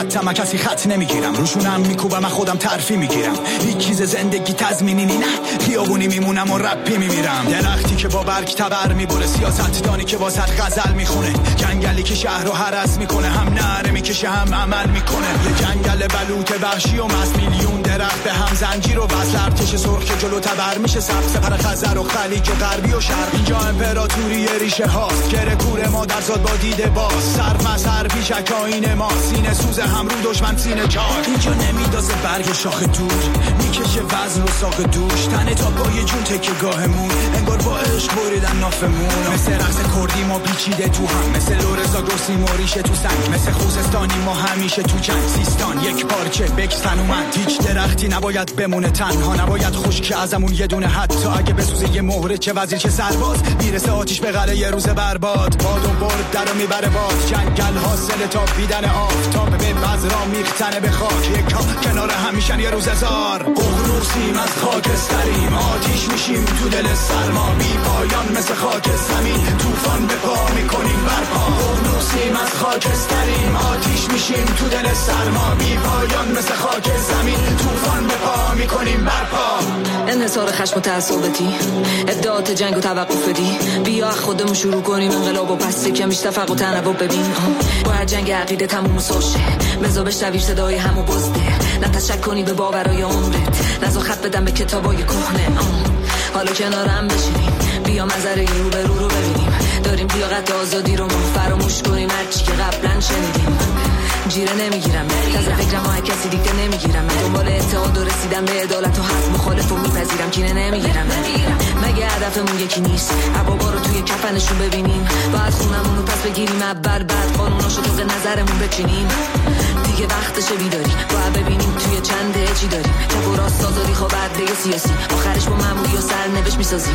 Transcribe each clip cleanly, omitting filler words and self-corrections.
خطم من کسی خط نمیگیرم، روشونم میکوبم من خودم ترفی میگیرم، هیچ چیز زندگی تضمینی نه، خیابونی میمونم و رپی میمیرم، درختی که با برگ تبر میبره، سیاستدانی که واسط غزل میخونه، جنگلی که شهر رو هرس میکنه، هم نعره میکشه هم عمل میکنه، یه جنگل بلوط وحشی و مست، میلیون درخت به هم زنجیر و وصل، ارتش سرخ که جلو تبر میشه، سبز پر خزر و خلیج غربی و شرق، اینجا امپراتوری ریشه هاست، گره کوره ما در زاد با دیده باز، سر مسر پیشک آینه ما، سینه سوز هم رو دشمن سینه چار، اینجا نمیدازه برگ شاخ دور، میکشه وزن و ساق دوش، تنه تا پای جون تکه گاهمون، انگار با عشق بریدن نافمون، مثل رقص کردی ما پیچیده تو هم، مثل لورزا گرسی موریشه تو سنگ، مثل خوزستانی ما همیشه تو جنگ، سیستان یک پارچه بکس تنومند، هیچ درختی نباید بمونه تنها، نباید خشک ازمون یه دونه، حتی اگه بسوزه یه مهره، چه وزیر چه سرباز، میرسه آتیش به قلعه یه روز برباد، باد و برد درو میبره باز، جنگل حاصل تا بیدن آفتاب به بذرا میختنه به خاک، یک کنار همیشن یه روز هزار، ققنوسیم از خاکستریم، آتیش میشیم تو دل سرما، بی پایان مثل خاک زمین، طوفان به پا میکنیم برپا، ققنوسیم از خاکستریم، آتیش میشیم تو دل سرما، بی پایان مثل خاک زمین، طوفان به پا میکنیم برپا، انحصار خشم و تعصبتی، ابداعات جنگ و توقف بدی، بیا خودمون شروع کنیم انقلاب و پس کمیش تفرق و تنوع ببین، باید جنگ عقیده تموم سوشه، بزا بشنوی صدای همو بزده، نتشک کنی به باورای عمرت، نزا خط بدم به کتابای کهنه، حالا کنارم بشینیم، بیا منظره رو به رو ببینیم، داریم لیاقت آزادی رو ما فراموش کنیم، هرچی که قبلا شنیدیم، جیره نمیگیرم تازه فکرم ها کسی دیگه نمیگیرم، دنبال اتحاد و رسیدم به عدالت و حق مخالف و میپذیرم، کینه نمیگیرم، مگه هدفمون یکی نیست، عبابا رو توی کفنشون ببینیم، باید خونمون رو پس بگیریم اول، بعد قانوناشو طبق نظرمون بچینیم، دیگه وقتشه بیداری، باید ببینیم توی چنده چی داریم، چپ و راست آزادی خواه برده سیاسی، آخرش با معمولی و سرنوشت میسازیم،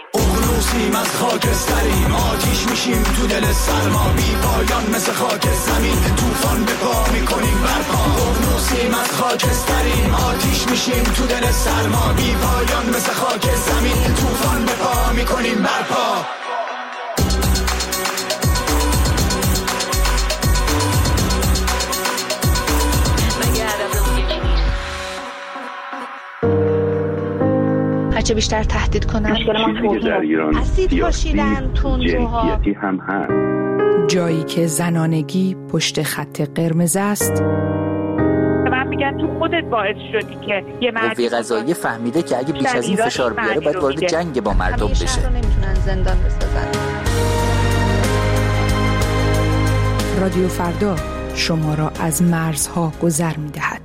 ققنوسیم از خاکستریم، آتیش میشیم تو دل سرما، بی پایان مثل خاک زمین، طوفان به پا میکنیم برپا، ققنوسیم از خاکستریم، آتیش میشیم تو دل سرما، بی پایان مثل خاک زمین، طوفان به پا میکنیم برپا. هرچه بیشتر تهدید کنن، اسید پاشیدن، تندروها هم هست. جایی که زنانگی پشت خط قرمز است، من میگم تو خودت باعث شدی که یه قوه قضاییه فهمیده که اگه بیش از این فشار بیاره باید وارد جنگ با مردم بشه. نمیتونن زندان بسازن. رادیو فردا شما را از مرزها گذر میدهد.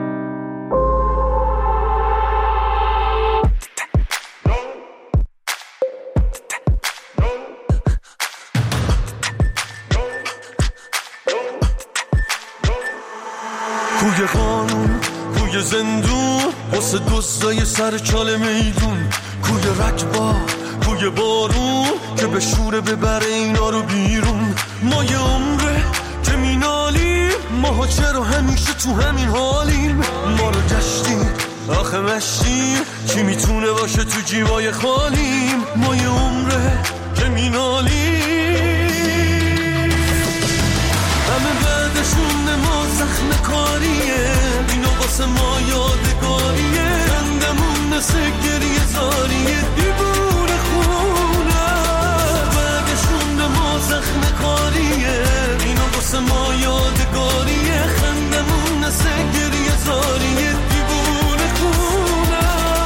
کوی قانون، کوی زندون، واسه دوستای سر چاله میدون، کوی رکبا، کوی بارون که به شوره ببره اینا رو بیرون. ما یه عمره که مینالیم، ماها چرا همیشه تو همین حالیم. ما رو گشتیم آخه مشتیم، کی میتونه باشه تو جیبای خالیم. ما یه عمره که مینالیم، همه بعدشون ما زخم کاریه، اینا واسه ما یادگاریه. خندمون مثل گریه زاریه، دیوونه خونه. بعدشون ما زخم کاریه، اینا واسه ما یادگاریه. خندمون مثل گریه زاریه، دیوونه خونه.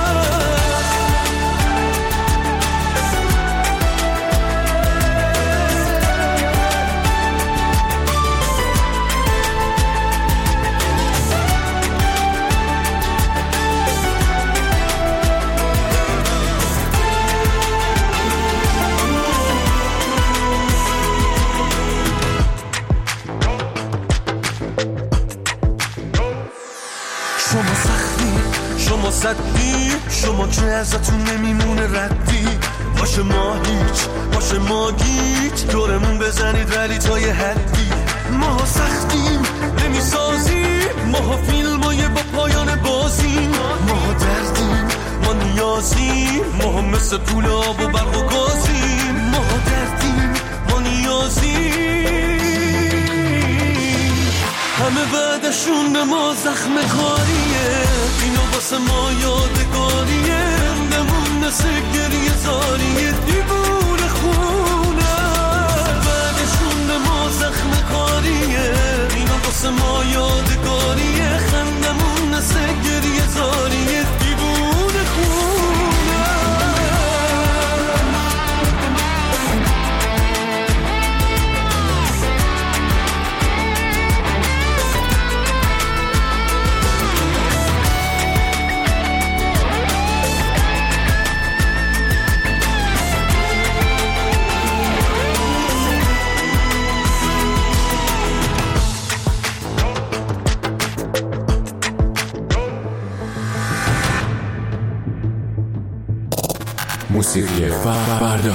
شما سختی، شما صدی، شما که ازتون نمیمونه ردی. باشه ما هیچ، باشه ما گیج، دورمون بزنید ولی تا یه حدی. ما سختیم نمیسازیم، ما فیلمای با پایان بازیم. ما دردیم، ما نیازیم، ما مثل پول آب و برق و گازیم. ما دردیم، ما نیازیم، همه بعد بعدشون به ما زخم کاریه، اینا واسه ما یادگاریه، نمون مثل گریه زاریه دیوونه خونه. بعدشون به ما زخم کاریه، اینا واسه ما یادگاریه، خندمون مثل گریه زاریه دیوونه خونه. موسیقی فردا.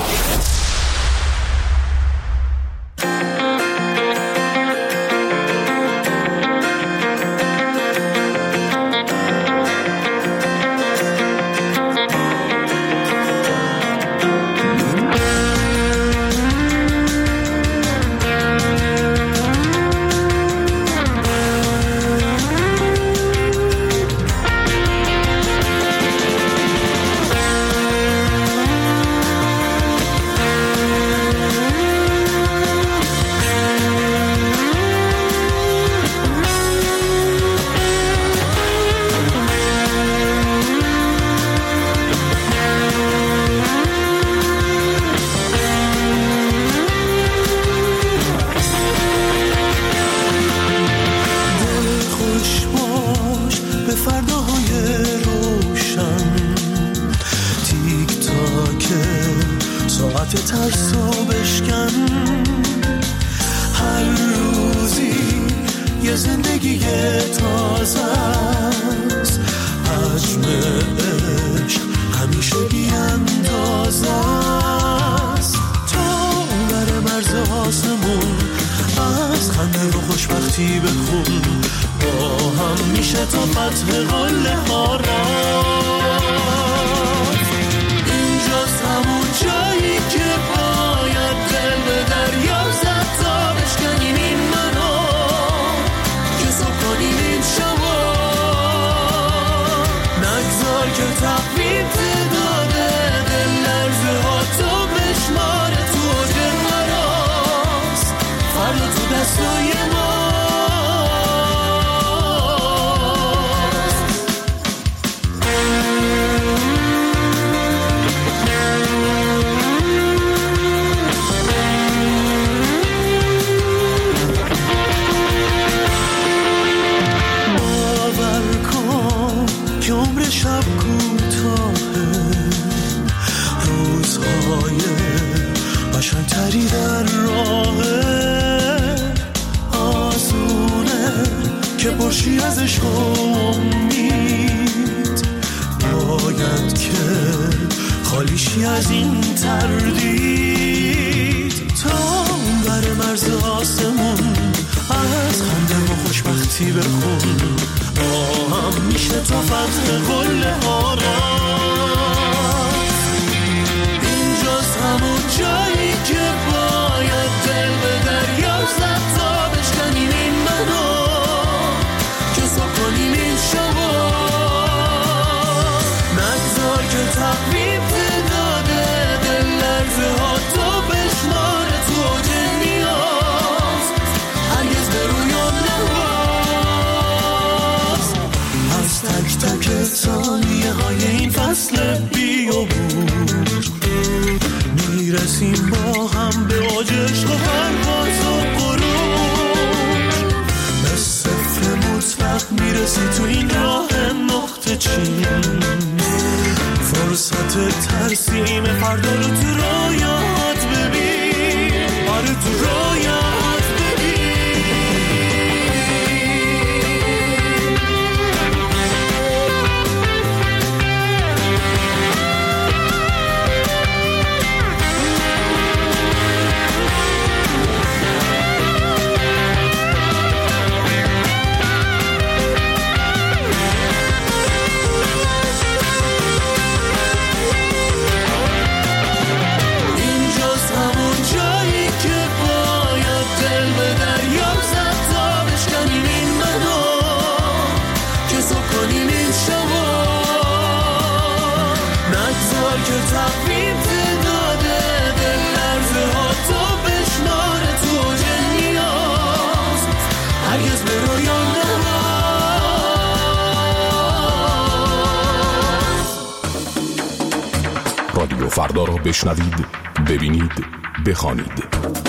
فردا را بشنوید، ببینید، بخوانید.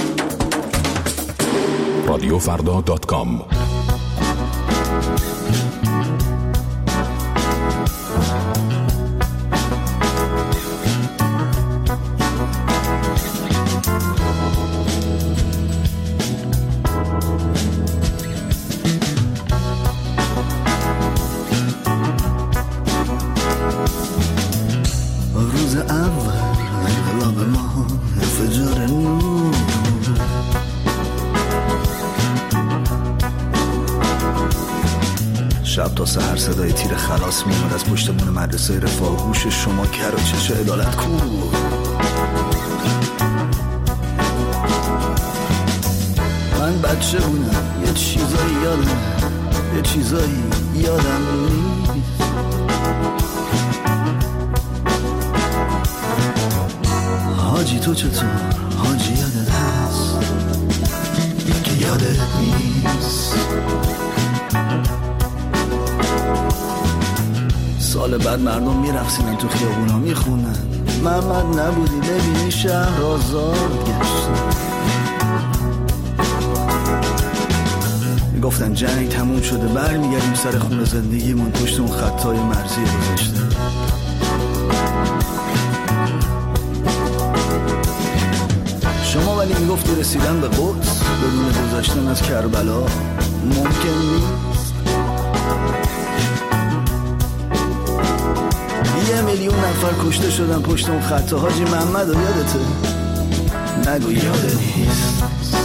رادیوفردا.com. شب تا سحر صدای تیر خلاص میاد از پشتمون مدرسه رفاه. گوش شما کر و چش عدالت کو. من بچه بودم یه چیزایی یادم نیست. حاجی تو چطور؟ حاجی یادت هست که یادت نیست. سال بعد مردم میرقصیدن تو خیابونا میخونن محمد نبودی ببینی شهر آزاد گشت. میگفتن جنگ تموم شده برمیگردیم سر خونه زندگیمون پشت اون خطای مرزی گذاشته. شما ولی میگفتی رسیدن به قدس بدون گذشتن از کربلا ممکن نیست. 1,000,000 نفر کشته شدن پشت اون خط. حاجی محمد رو یادته؟ نگو یادت نیست.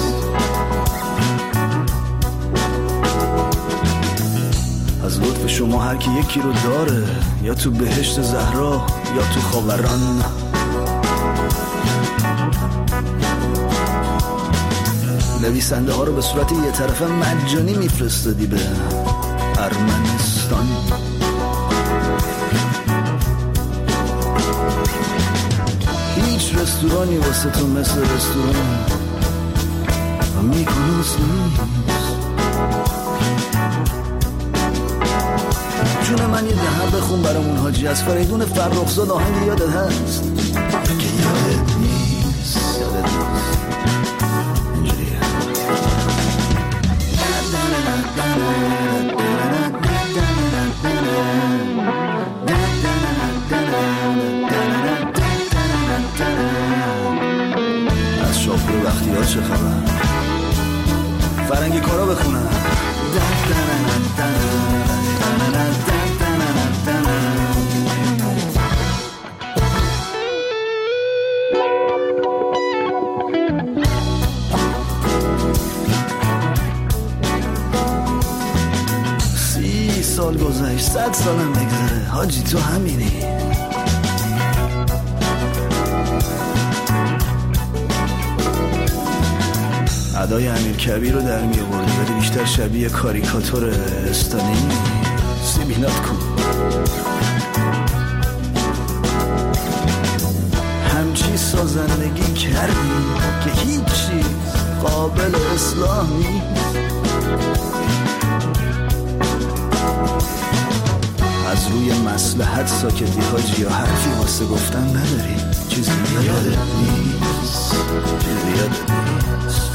از لطف شما هر کی یکی رو داره، یا تو بهشت زهرا یا تو خاوران. نویسنده ها رو به صورت یه طرفه مجانی میفرستادی به ارمنستان. هیچ رستورانی واسه تو مثل رستوران میکنوس نیست. جون من یه دهن بخون برامون حاجی از فریدون فرخزاد آهنگ یادت هست که یادت نیست. یادت نیست اینجوریه. از شاپور وقتی ها چه خبر؟ فرنگی کارا بخونم. سال گذشت 100 سالم بگذره حاجی تو همینی. ادای امیر کبیر رو در می آوردی ولی بیشتر شبیه کاریکاتور استانی. سیبینات کن همچی سازندگی کردی که هیچ چیز قابل اصلاح نیست. از روی مصلحت ساکتی حاجی یا حرفی واسه گفتن نداری. چیزی یادت نیست. چیزی یادت نیست.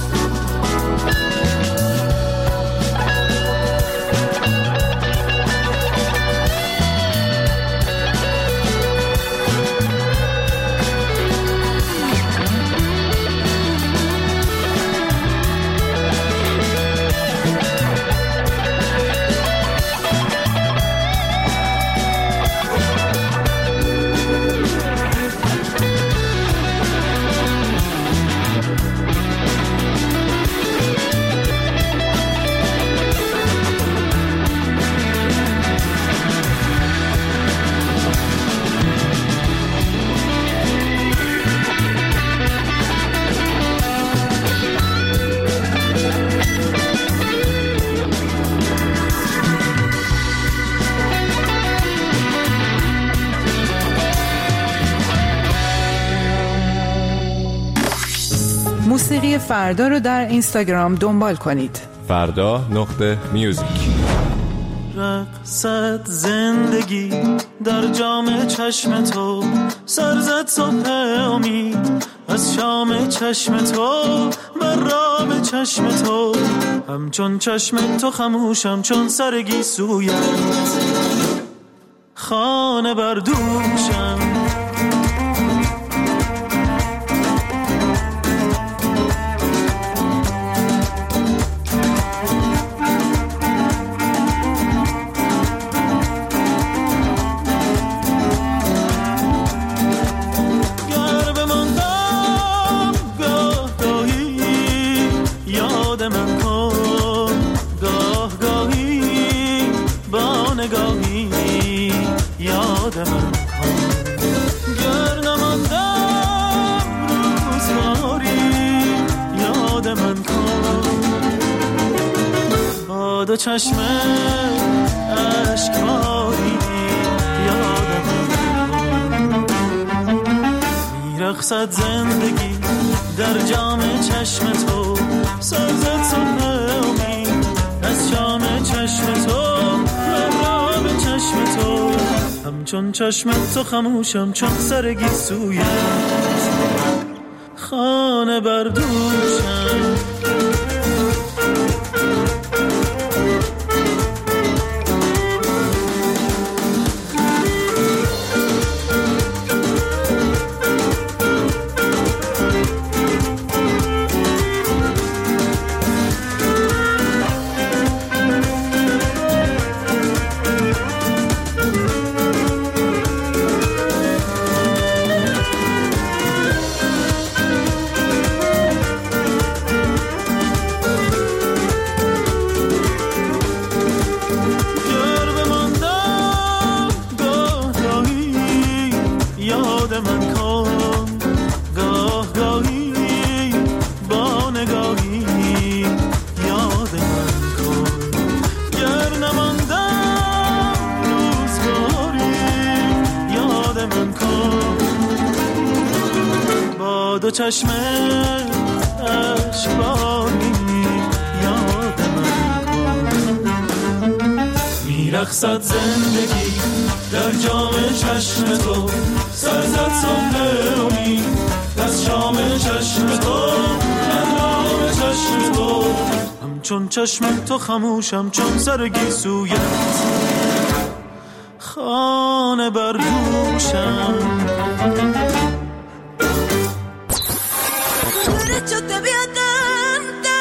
موسیقی فردا رو در اینستاگرام دنبال کنید. فردا.میوزیک. میرقصد زندگی در جام چشم تو، سر زد صبح امید از شام چشم تو، برام چشم تو، همچون چشم تو خموشم چون سر گیسویت، خانه بر دوشم. دو چشم اشکباری یادم میرقصد زندگی در جام چشم تو، سر زد صبح امید از شام چشم تو، برام چشم تو، همچون چشم تو خموشم چون سر گیسویت، خانه بر دوشم. دو چشم اشکباری یادم کن، میرقصد زندگی در جام چشم تو، سر زد صبح امید از شام چشم تو، برام چشم تو، همچون چشم تو خموشم چون سر گیسویت، خانه بر دوشم. Yo te vi atenta,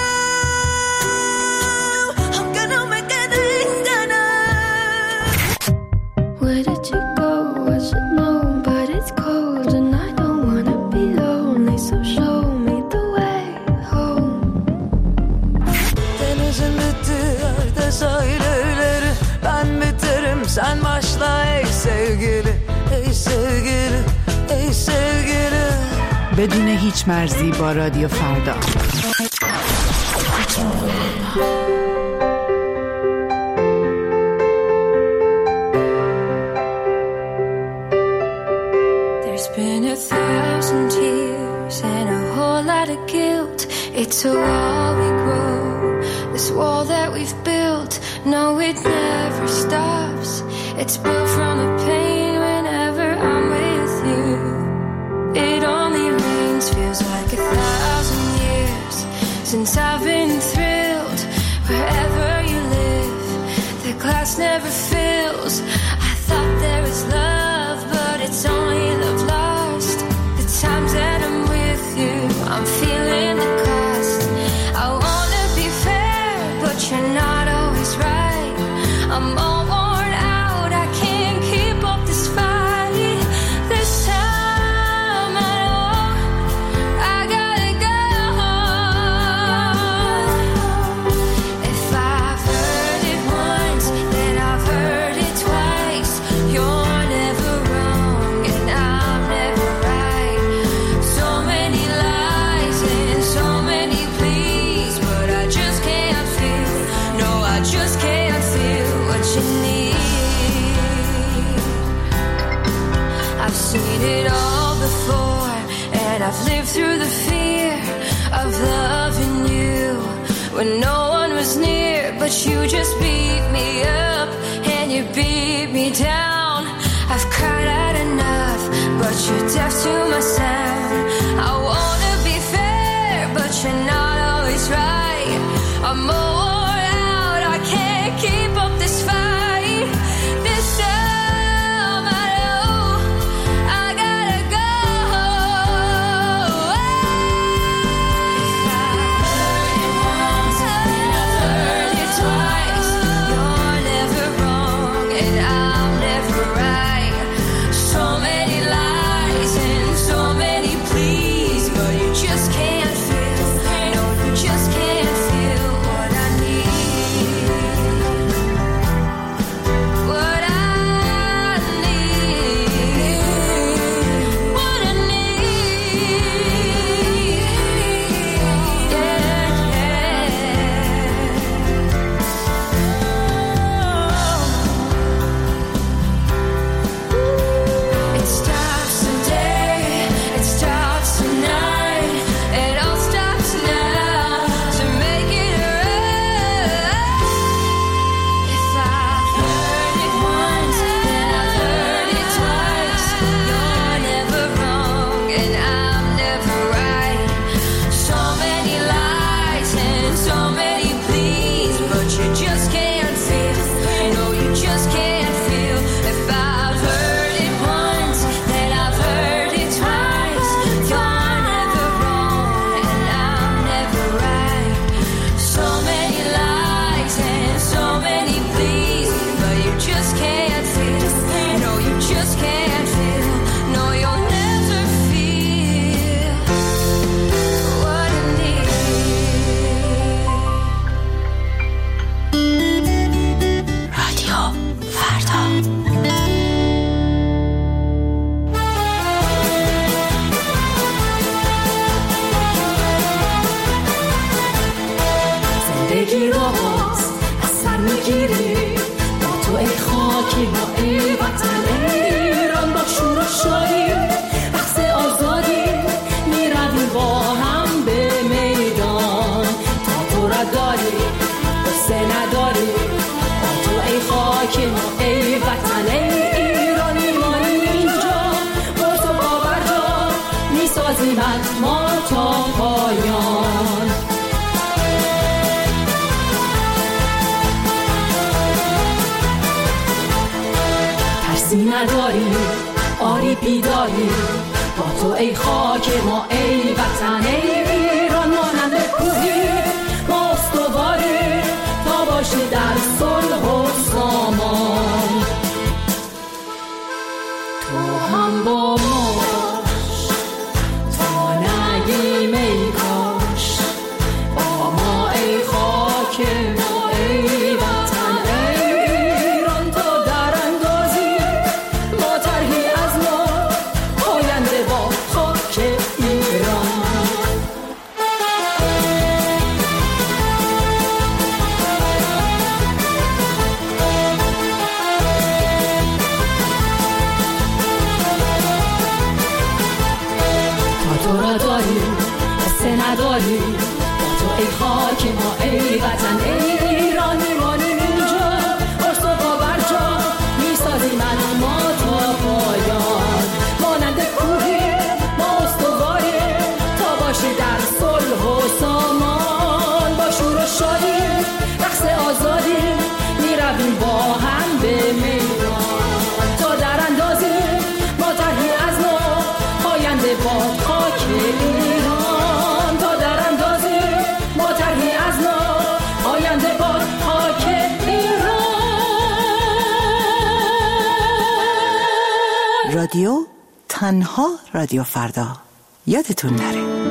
aunque no me queden ganas. Where did you go? I should know, but it's cold and I don't wanna be lonely. So show me the way home. Denizin bitti yerde sahilleri, ben biterim sen başla ey sevgili, ey sevgili, ey sevgili. بدون هیچ مرزی با رادیو فردا. There's been 1,000 years and a whole lot of guilt. It's a wall we grow, this wall that we've built. No, it never stops. It's built from the pain whenever I'm with you. It only feels like 1,000 years since I've been thrilled. Wherever you live, the glass never fills. I thought there was love, but it's only love lost. The times that I'm with you, I'm feeling the cost. I wanna be fair, but you're not always right. I'm all worn out, I can't keep up this fight. This time I know I gotta go. If I've heard it once, then I've heard it twice. You're never wrong and I'm never right. So many lies and so many pleas, but I just can't feel, no, I just can't feel what you need. I've seen it all before, and I've lived through the fear of loving you when no one was near, but you just beat me up and you beat me down. I've cried out enough, but you're deaf to my sound. I wanna be fair, but you're not always right. I'm more out, I can't keep up this fight. This time I know I gotta go. If I've heard it once and I've heard it twice, you're never wrong and I'm never right. So many lies and so many pleas, but you just can't feel, no, you just can't feel what I need. What I need. What I need. Yeah, yeah. It stops today, it stops tonight, it all stops now to make it right. If I've heard it once, then I've heard it twice. You're never wrong and I'm never right. So many lies and so many pleas, but you just can't feel, no, you just can't feel. If I've heard it once, then I've heard it twice. You're never wrong and I'm never right. So many lies and so many pleas, but you just can't feel, no, you just can't feel, no, you'll never feel what I need. رادیو فردا. زندگی رو باز از سر میگیری با تو ای خاکی ما ای وطن ایران. با شور و شادی رقص آزادی میرویم با هم به میدان. تا تو را داری قصه نداری، با تو ای خاکی ما ای وطن ایران. میمانیم اینجا با تو باور جا، میسازیم ما تا پایان. ترسی نداری آری بیداری، با تو ای خاک ما ای وطن ایران. مانند کوهی ما استواری، تا باشی در صلح و سامان. تو هم با ما باش تا نگیم ای کاش، با ما ای خاک ما ای وطن ایران. تا در اندازی ما طرحی از ما آینده با خاک ایران. تا تو را داری قصه نداری، با تو ای خاک ما ای وطن ایران. میمانیم اینجا ارس و باور جا، میسازیم ما تا پایان. مانند کوهی ما استواری، تا باشی در صلح و سامان. با شور و شادی رقص آزادی میرویم با هم به میدان. تا در اندازی ما طرحی از ما آینده با خاک ایران. تا در اندازی ما طرحی از ما آینده با خاک ایران. رادیو تنها رادیو فردا. یادتون نره.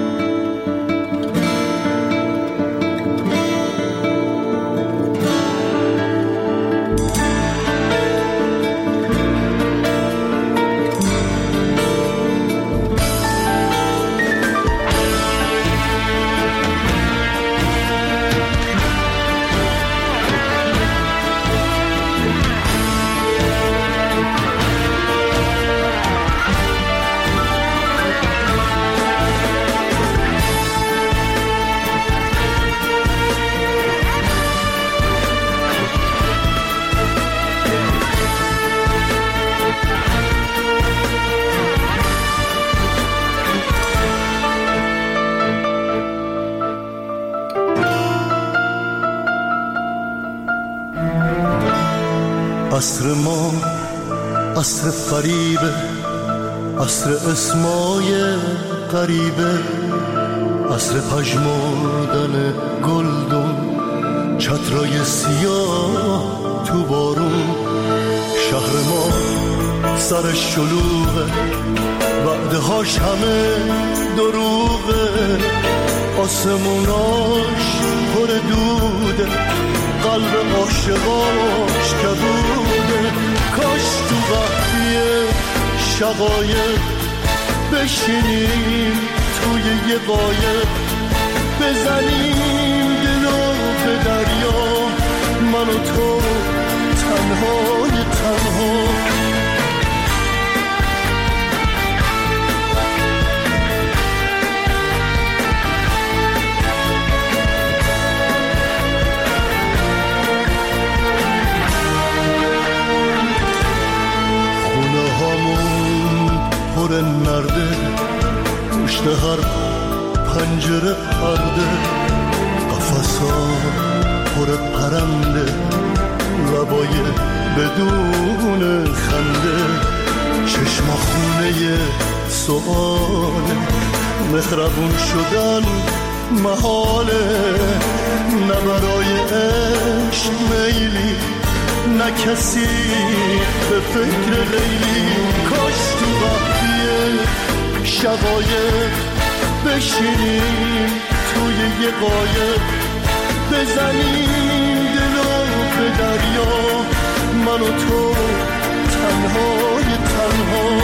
عصر ما عصر فریبه، عصر اسمای غریبه، عصر پژمردن گلدون، چترای سیاه تو بارون. شهر ما سرش شلوغه، وعدهاش همه دروغه، آسموناش پر دوده، قلب عاشقاش کبوده. کاش تو وقتی شقایق بشینیم توی یه قایق، بزنیم دلو به دریا، من و تو تنهای تنها. خونه هامون پر نرده، پشت هر پنجره پرده، قفصا پر پرنده، لبای بدون خنده، چشم خونه سؤاله، مهربون شدن محاله، نه برای عشق میلی، نه کسی به فکر لیلی. کاش تو وقتی شقایق بشینیم توی یه قایق، بزنیم دلو به دریا، من و تو تنهای تنها.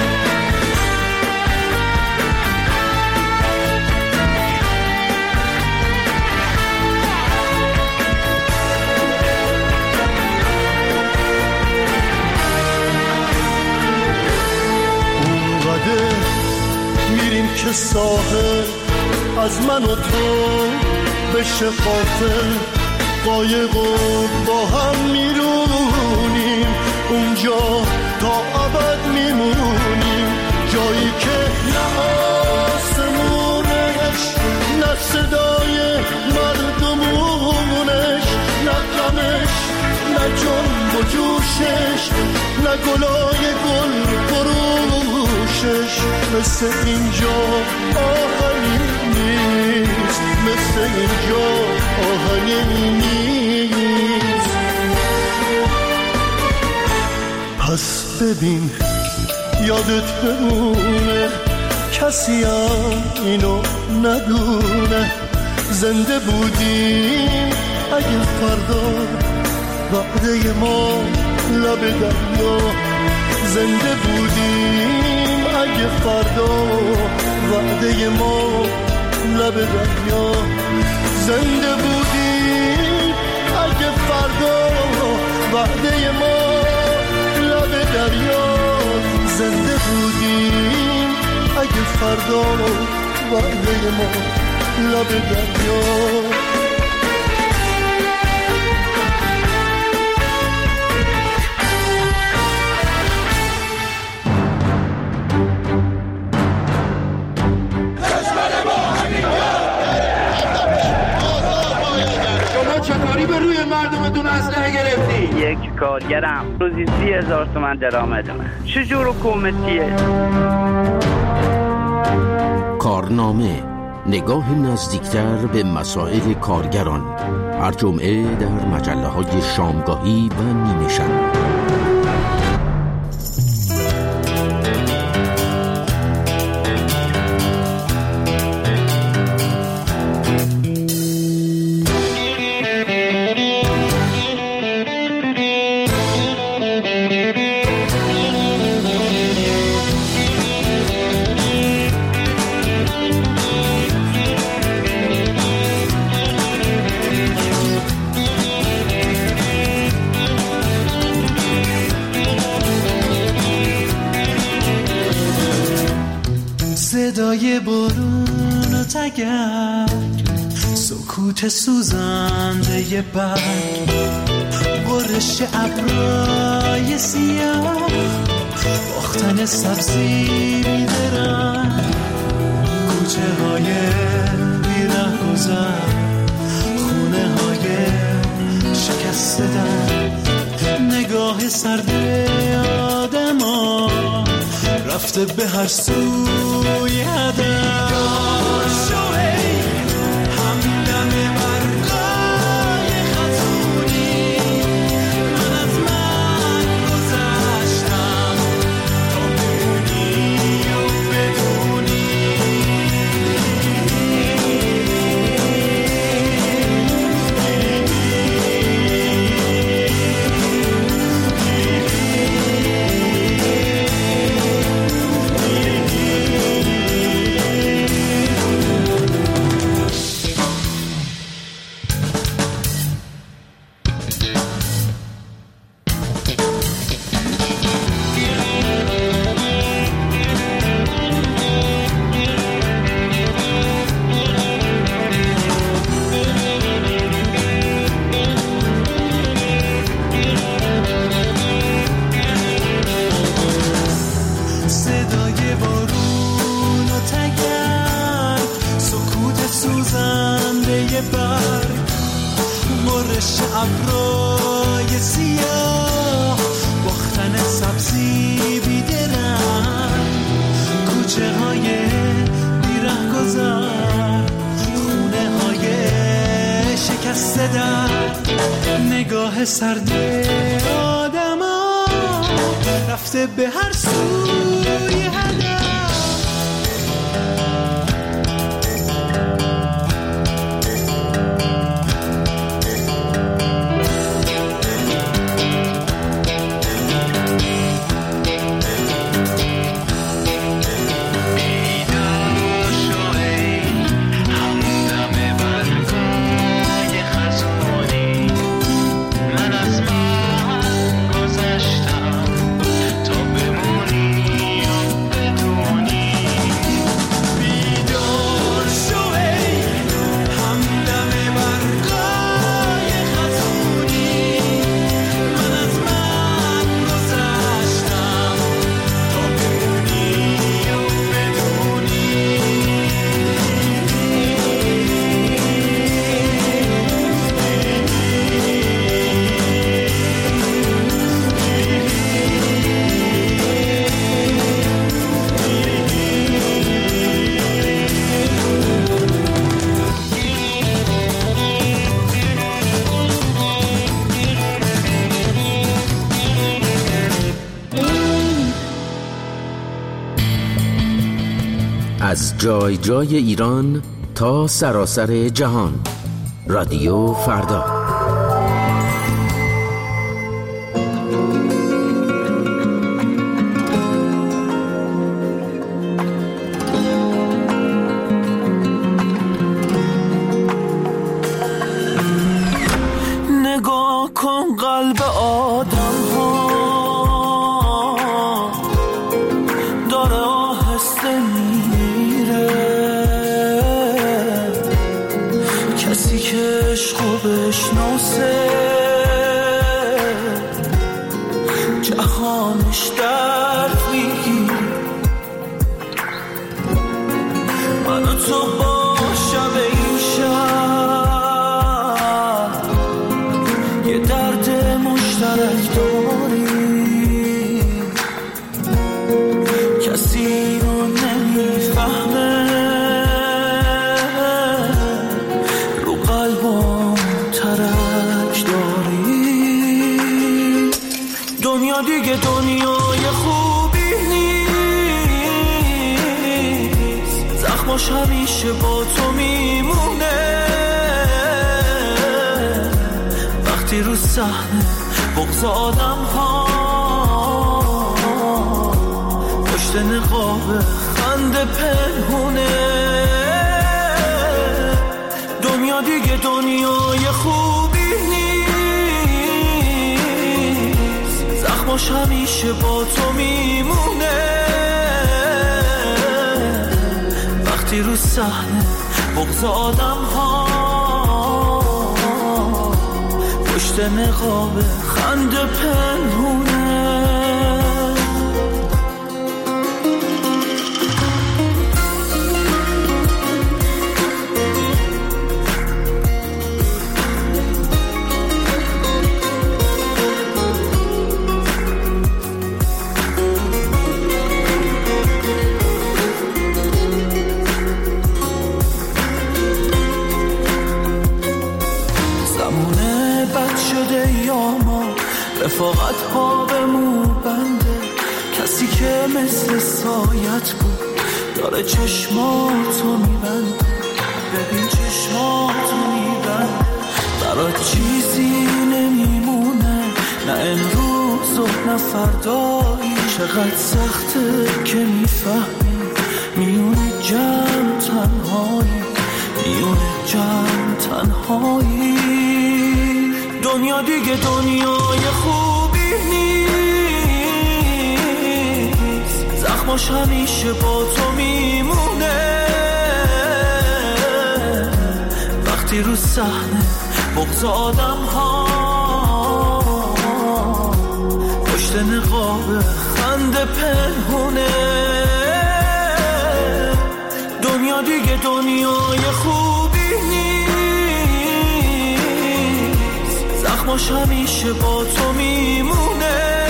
اونقدر میریم که ساحل از من و تو بشه غافل، قایقو با هم میرونیم، اونجا تا ابد میمونیم، جایی که نه آسمونش، نه صدای مردمونش، نه غمش، نه جنب و جوشش، نه گلای گل فروشش. مثل اینجا آهنی نیست، مثل اینجا آهنی نیست. پس ببین یادت بمونه، کسی هم اینو ندونه، زنده بودیم اگه فردا وعده ما لب دریا، زنده بودیم اگه فردا وعده ما لب دریا، زنده بودیم اگه فردا وعده ما لب دریا، زنده بودیم اگه فردا وعده ما لب دریا. چطوری به روی مردمتون اسلحه گرفتی؟ یک کارگرم روزی 30,000 تومان درآمدمه. چجور حکومتیه؟ کارنامه، نگاه نزدیکتر به مسائل کارگران، هر جمعه در مجله‌های شامگاهی و نیمه شب. صدای بارون و تگرگ، سکوت سوزنده برگ، برش ابرای سیاه، باختن سبزی بیدرنگ، کوچه های بیره گذر، خونه های شکسته در، نگاه نگاه سرد آدما رفته به هر سوی هدف ابرای سیاه باختن سبزی بیدرم کوچه های بیره گذر خونه های شکسته در نگاه سرد آدم ها رفته به هر سوی هدف از جای جای ایران تا سراسر جهان. رادیو فردا. نگاه کن قلب آدم ها داره آهسته میره، کسی که عشقو بشناسه جهانش درد میگیره. من و تو با شب این شب یه درد مشترک داریم، کسی رو نمیفهمه، رو قلبم ترک داریم. دنیا دیگه دنیای خوبی نیست، زخماش همیشه با تو میمونه. وقتی رو صحنه بغض آدم ها پشت نقاب خنده پنهونه. دنیا دیگه دنیای خوبی نیست، زخماش همیشه با تو میمونه. وقتی رو صحنه بغض آدم ها پشت نقاب خنده پنهونه. رفاقت ها به مو بنده، کسی که مثل سایت بود داره چشماتو میبنده. ببین چشماتو میبنده، برات چیزی نمیمونه، نه امروز و نه فردایی. چقدر سخته که میفهمی میونه جمع تنهایی، میونه جمع تنهایی. دنیا دیگه دنیای خوبی نیست، زخماش همیشه با تو میمونه. وقتی رو صحنه بغض آدم ها پشت نقاب خنده پنهونه. دنیا دیگه دنیای خوبی نیست، زخماش همیشه با تو میمونه.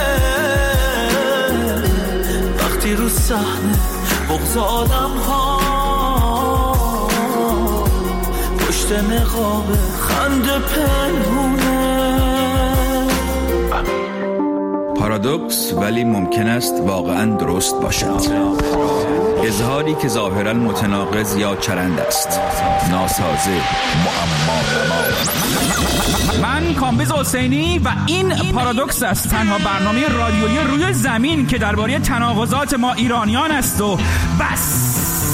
وقتی رو صحنه بغض آدم ها پشت نقاب خنده پنهونه. پارادوکس ولی ممکن است واقعا درست باشد. اظهاری که ظاهرا متناقض یا چرند است، ناسازه، معما. من کامبیز حسینی و این پارادوکس است، تنها برنامه رادیویی روی زمین که درباره تناقضات ما ایرانیان است و بس.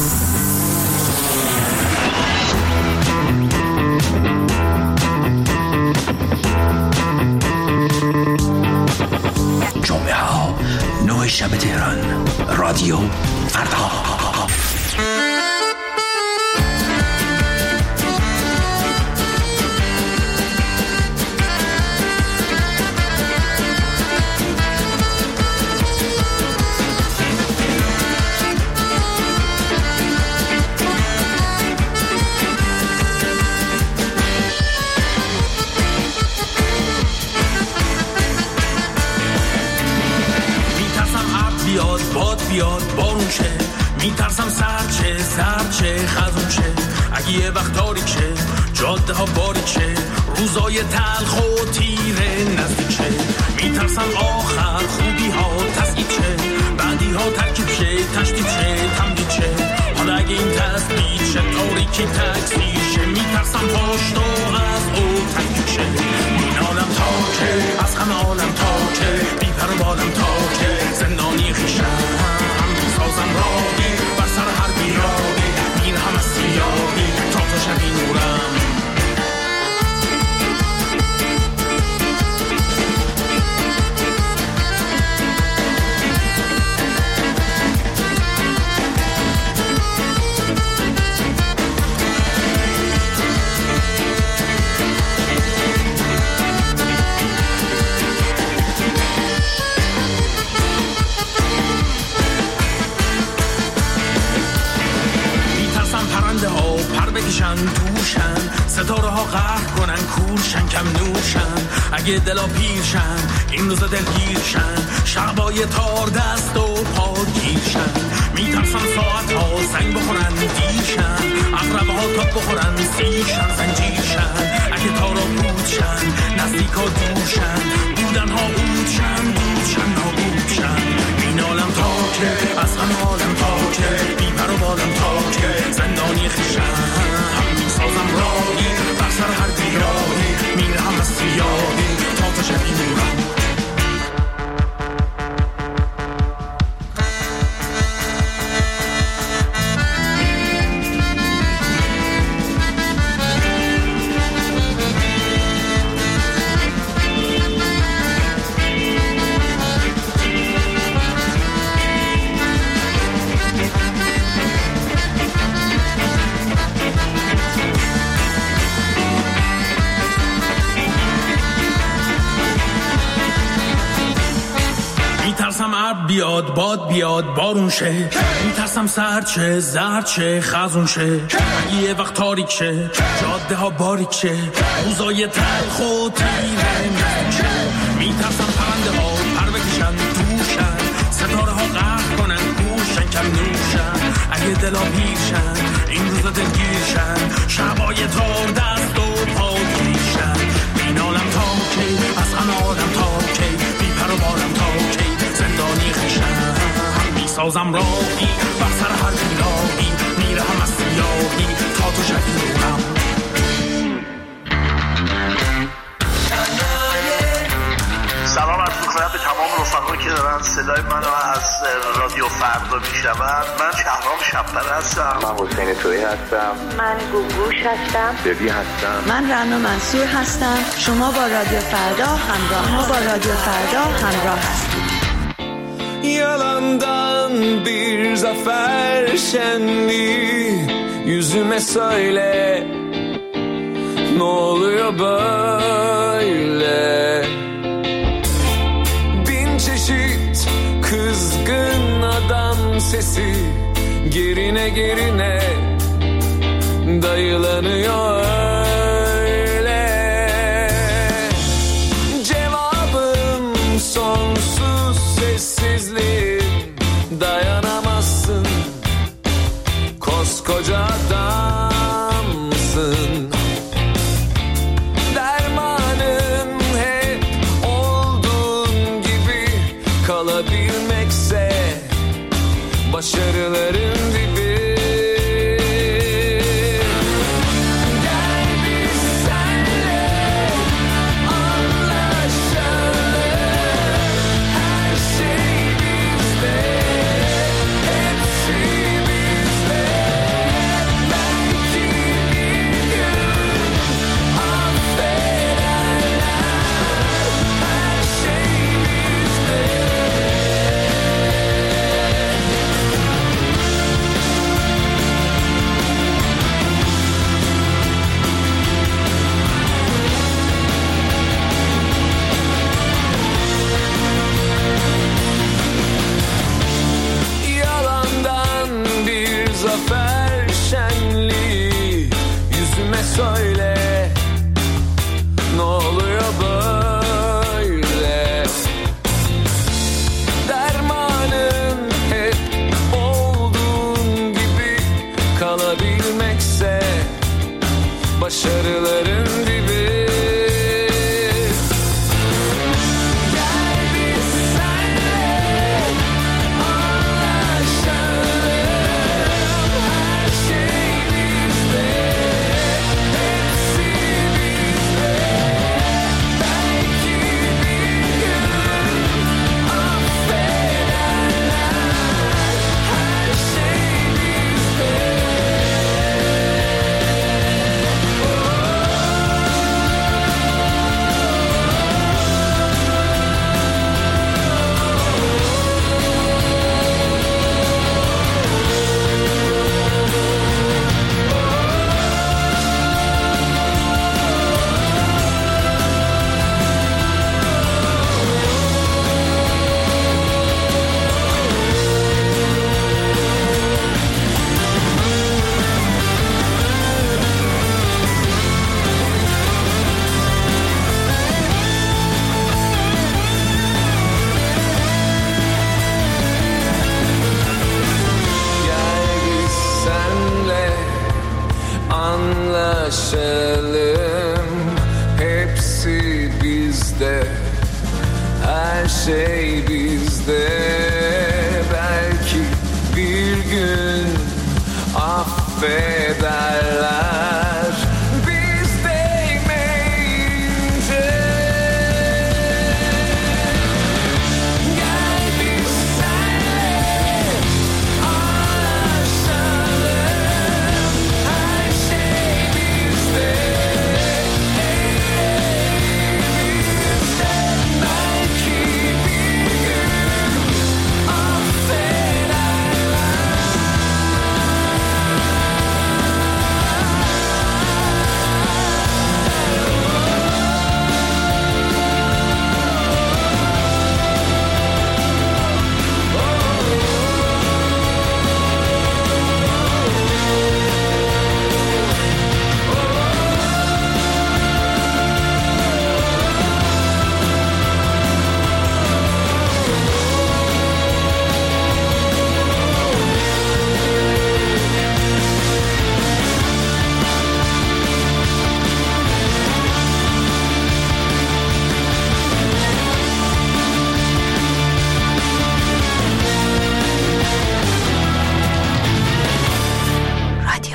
جمعه ها 9 شب تهران، رادیو فردا. بیاد بارون شه، میترسم سرد شه خزون شه. اگه یه وقت تاریک شه، جاده ها باریک شه، روزای تلخ و تیره نزدیک شه. میترسم آخر خوبی ها تسعید شه، بعدی ها ترکیب شه، تشدید شه، تمدید شه. حالا اگه این تثبیت شه، تاریکی تکثیر شه، میترسم پاشتو از او تنگید شه. این عالم تاکه، از همه عالم تاکه، بیپر و بالم تاکه، زندانی خیشم سازم راهی بر سر هر بیراهی، این هم از سیاهی تا تو شبی نورم. توشن ستاره ها قهر کنن، کورشن کم نورشن. اگه دلا پیرشن این روزا دلگیرشن، شعبای تار دست و پا گیرشن. میترسن ساعت ها سنگ بخورن دیرشن، اقربه ها تاب بخورن سیرشن زنجیرشن. اگه تارا بودشن نزدیک ها دورشن، بودن ها بودشن نابودشن. این عالم تاکه، از همه عالم تاکه، بیپر و بالم تاکه، زندانی خیشن سازم راهی بر سر هر بیراهی، میرم از سیاهی تا تو شبی نورم. بیاد باد بیاد بارون شه، میترسم سرد شه زرد شه خزون شه. یه وقت تاریک شه، جاده ها باریک شه، روزای تلخ و تیره شه. میترسم پرنده ها پر بکشن دوشن، ستاره ها قهر کنن گوشن کم نوشن. اگه دلا پیرشن این روزا دلگیرشن، شبای تار دست و پا گیرشن. این عالم تاکه، از همه عالم تاکه، میسازم راهی بر سر هر بیراهی میرهم از سیاهی تا تو شدی نورم. سلام عرض می‌کنم به تمام رفقایی که دارن صدای منو از رادیو فردا میشنون. من شهرام شب‌پره هستم. من حسین تویی هستم. من گوگوش هستم. ببی هستم. من رنا منصور هستم. شما با رادیو فردا همراه هستید. Yalandan bir zafer şenliği yüzüme söyle, ne oluyor böyle? Bin çeşit kızgın adam sesi gerine gerine dayılanıyor öyle. Cevabım sonsuz sessizliğim, dayanamazsın, koskoca adamsın. Dermanın hep olduğun gibi kalabilmekse başarıların dibi. Söyle, ne oluyor böyle? Dermanın hep olduğun gibi kalabilmekse başarıların dibi. Hepsi bizde, her şey bizde. Belki bir gün affederler biz değmeyince. Gel biz senle anlaşalım, her şey bizde.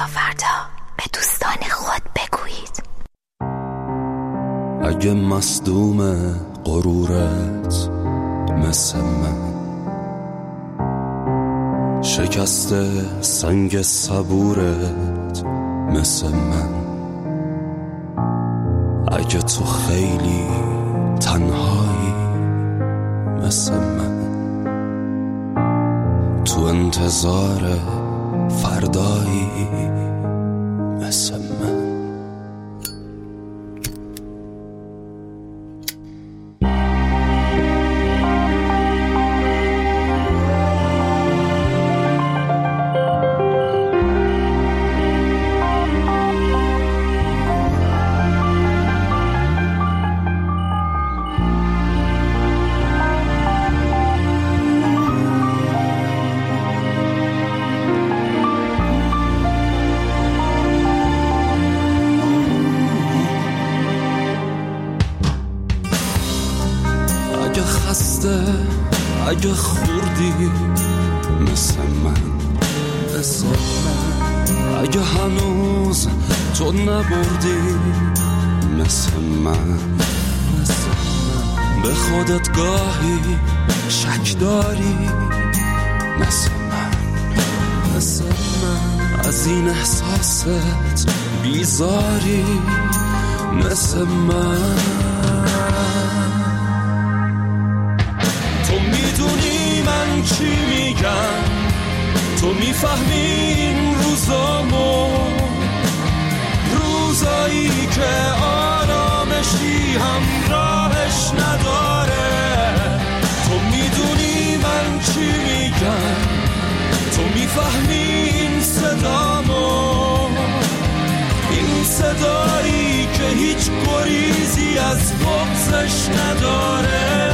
فردا به دوستان خود بگویید. اگه مصدوم غرورت مثل من، شکسته سنگ صبورت مثل من، اگه تو خیلی تنهایی مثل من، تو انتظار فردایی مثل من. اگه خوردی مثل من، اگه هنوز تو نبردی مثل من، به خودت گاهی شک داری مثل من، از این احساست بیزاری مثل من. میدونی من چی میگم، تو میفهمی این روزامو، روزایی که آرامشی همراهش نداره. تو میدونی من چی میگم، تو میفهمی این صدامو، این صدایی که هیچ گریزی از بغضش نداره.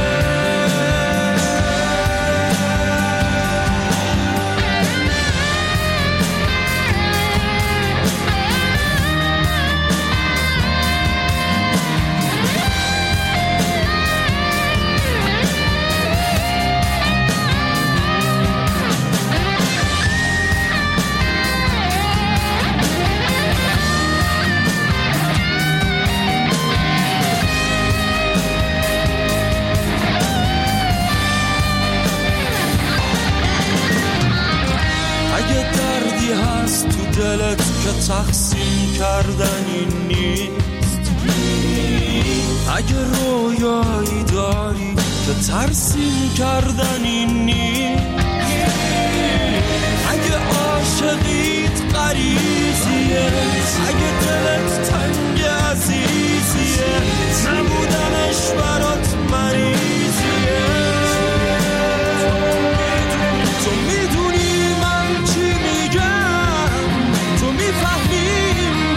دلت که تقسیم کردنی نیست، اگه رویایی داری که ترسیم کردنی نیست، اگه عاشقیت غریزیه، اگه دلت تنگ عزیزیه، نبودنش برات مریضیه. تو میدونی من چی میگم، تو میفهمیم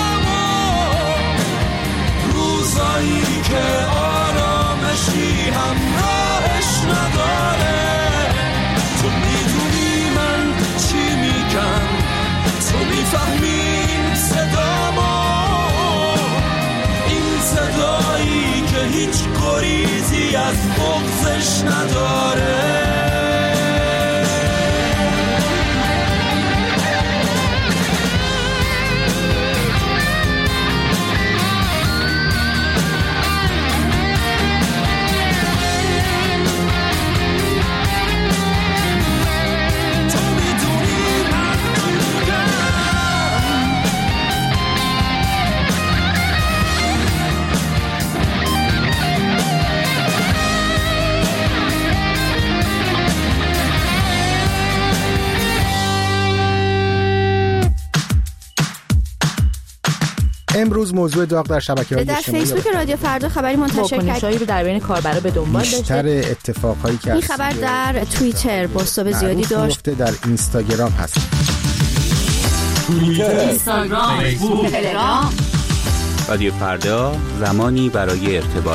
روزایی که آرامشی همراهش نداره. تو میدونی من چی میگم، تو میفهمیم صدامو، این صدایی که هیچ گریزی از بغضش نداره. امروز موضوع داغ در شبکه‌های اجتماعی در فیسبوک رادیو فردا خبری منتشر کرد رو در بین کاربرا به دنبال داشته. بیشتر اتفاقایی که این خبر در توییتر پست‌های زیادی داشت، در اینستاگرام هست. اینستاگرام، فیسبوک، تلگرام. رادیو فردا، زمانی برای ارتباط.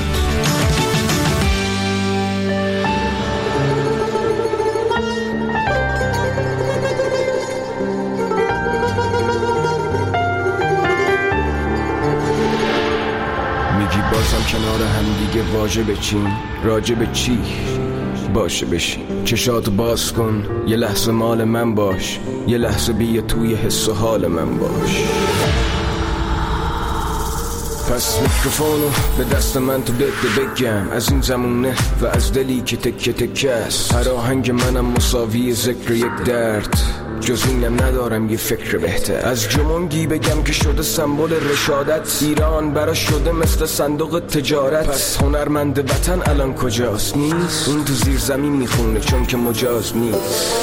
میگی بازم کنار هم دیگه واجب چیم، راجب چی؟ باشه بشین چشاتو باز کن، یه لحظه مال من باش، یه لحظه بیا توی حس و حال من باش. پس میکروفونو به دست من تو بده بگم، از این زمونه و از دلی که تکه تکه است. هر آهنگ منم مساوی ذکر یک درد، جز اینم ندارم یه فکر بهتر. از جمونگی بگم که شده سمبل رشادت، ایران برا شده مثل صندوق تجارت. پس هنرمند وطن الان کجاست؟ نیست. اون تو زیر زمین میخونه چون که مجاز نیست.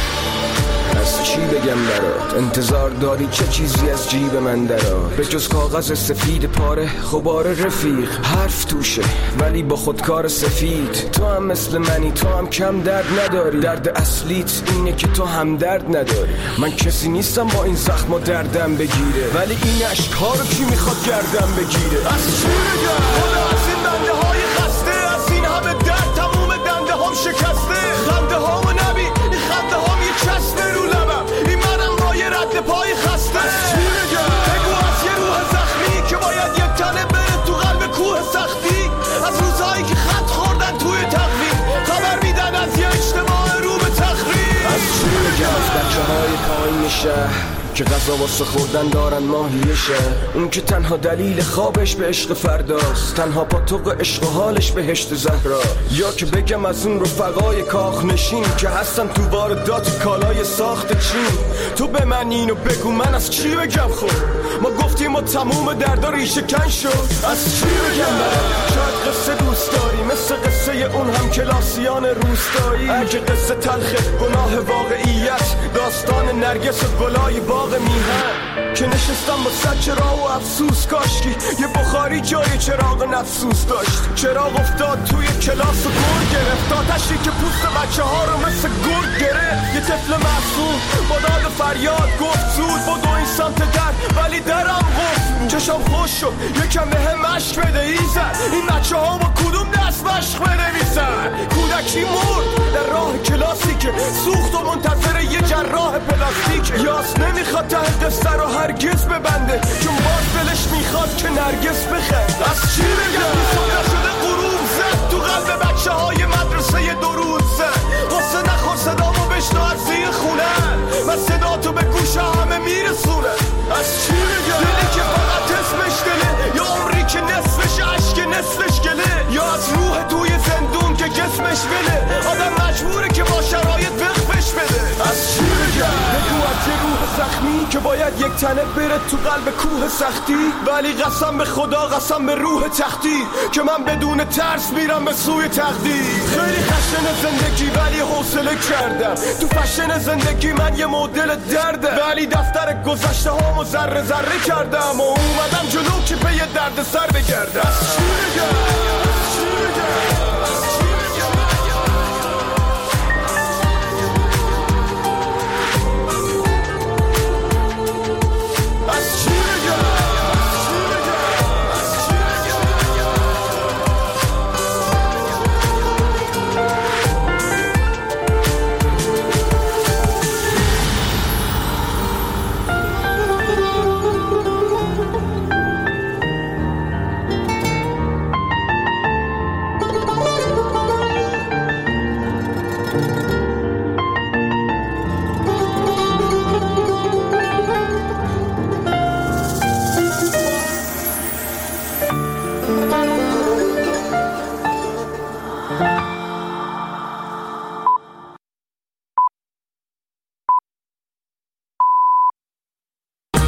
از چی بگم برات؟ انتظار داری چه چیزی از جیب من درار؟ به جز کاغذ سفید پاره غبار رفیق، حرف توشه ولی با خودکار سفید. تو هم مثل منی، تو هم کم درد نداری، درد اصلیت اینه که تو هم درد نداری. من کسی نیستم با این زخم و دردم بگیره، ولی این عشق‌ها رو کی میخواد گردم بگیره؟ از چی بگم؟ خدا از این دنده های خسته، از این همه درد تموم دنده هم شکسته. خنده هامو نبین، این خنده هام یه چسبه رو لبم، این منم با یه رد پای خسته. از چی بگم؟ بگو از یه روح زخمی که باید یک تنه بره تو قلب کوه سختی، از روزهایی که خط خوردن توی تقویم، خبر میدن از یه اجتماع رو به تخریب. از چی بگم؟ از بچه های پایین شهر که غذا واسه خوردن دارن ماهیشه، اون که تنها دلیل خوابش به عشق فرداست، تنها پاتوق عشق و حالش بهشت زهرا. یا که بگم از اون رفقای کاخ نشین که هستن تو واردات کالای ساخت چین. تو به من اینو بگو من از چی بگم؟ خب ما گفتیم ما تموم دردا ریشه کن شد. از چی بگم برات؟ شاید قصه دوست داری مثل قصه اون هم کلاسیان روستایی، اگه قصه تلخه گناه واقعیت، داستان نرگس و گلای باغ میهن که نشستم با صد چراغ و افسوس. کاشکی یه بخاری جای چراغ نفسوس داشت، چراغ افتاد توی کلاس و گرگ گرفت، آتشی که پوست بچه ها رو مثل گرگ گرفت. یه طفل معصوم با داد فریاد گفت زود بدو این سمت در، ولی درم قفل بود. چشم خوش شد یکم به هم مشق بده ایزد، این بچه ها با کدوم دست مشق بده میزن؟ کودکی مرد در راه کلاسی که سوخت و منتظر یه جراح پلاستیک. یاس نمیخواد ته قصه رو هرگز ببنده، چون باز دلش میخواد که نرگس بخند. از چی بگم؟ صدا شده غروب زد تو قلب بچه های مدرسه دو روز زد. واسه نخور صدامو بشنو از زیر خونه، من صدا تو به گوش همه میرسونه. از چی بگم؟ دلی که فقط اسمش دله، یا عمری که نصفش عشق نصفش گله، یا از روح توی زندون که جسمش بله، آدم مجبوره که با شرایط وقفش بده. از چی بگم؟ بگو از یه روح زخمی که باید یک تنه بره تو قلب کوه سختی، ولی قسم به خدا قسم به روح تختی که من بدون ترس میرم به سوی تقدیر. خیلی خشن زندگی ولی حوصله کردم، تو فشن زندگی من یه مدل درده، ولی دفتر گذشته هامو ذره ذره کردم و اومدم جلو که به یه درد سر بگردم. از چی بگم؟